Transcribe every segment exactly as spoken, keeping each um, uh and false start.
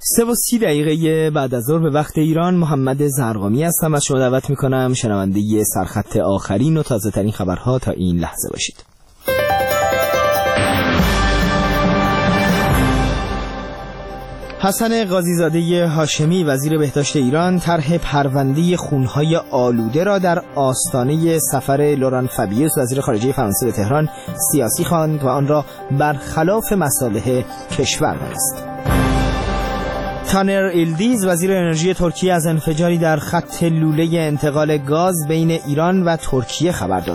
سه و سی دقیقه بعد از ظهر به وقت ایران، محمد زرقامی هستم. از شما دعوت میکنم شنونده سرخط آخرین و تازه ترین خبرها تا این لحظه باشید. حسن قاضیزاده هاشمی وزیر بهداشت ایران طرح پرونده خونهای آلوده را در آستانه سفر لوران فابیوس وزیر خارجه فرانسه به تهران سیاسی خواند و آن را برخلاف مصالح کشور دانست. تانر ایلدیز وزیر انرژی ترکیه از انفجاری در خط لوله انتقال گاز بین ایران و ترکیه خبر داد.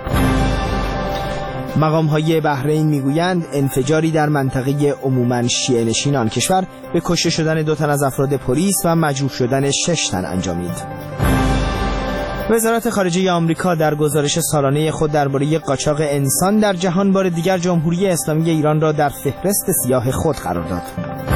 مقام‌های بحرین میگویند انفجاری در منطقه عموماً شیعه نشین آن کشور به کشته شدن دو تن از افراد پلیس و مجروح شدن شش تن انجامید. وزارت خارجه آمریکا در گزارش سالانه خود درباره قاچاق انسان در جهان بار دیگر جمهوری اسلامی ایران را در فهرست سیاه خود قرار داد.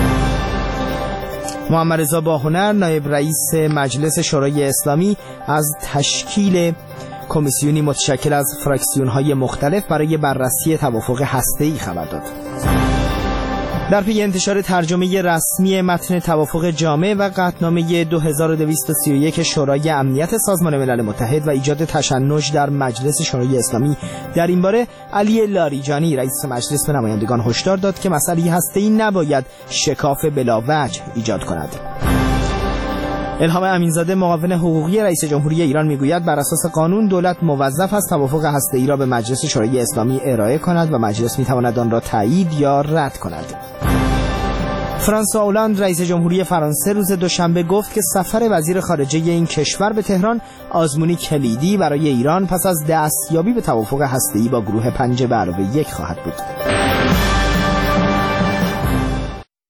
محمد رضا باهنر نایب رئیس مجلس شورای اسلامی از تشکیل کمیسیونی متشکل از فراکسیون‌های مختلف برای بررسی توافق هسته‌ای خبر داد. در پی انتشار ترجمه رسمی متن توافق جامع و قطعنامه دو هزار و دویست و سی و یک شورای امنیت سازمان ملل متحد و ایجاد تشنج در مجلس شورای اسلامی، در این باره علی لاریجانی رئیس مجلس به نمایندگان هشدار داد که مسئله هسته‌ای نباید شکاف بلاوجه ایجاد کند. الهام امینزاده معاون حقوقی رئیس جمهوری ایران میگوید بر اساس قانون دولت موظف است توافق هسته‌ای را به مجلس شورای اسلامی ارائه کند و مجلس میتواند آن را تایید یا رد کند. فرانسوا اولاند رئیس جمهوری فرانسه روز دوشنبه گفت که سفر وزیر خارجه این کشور به تهران آزمونی کلیدی برای ایران پس از دستیابی به توافق هسته‌ای با گروه پنج به علاوه یک خواهد بود.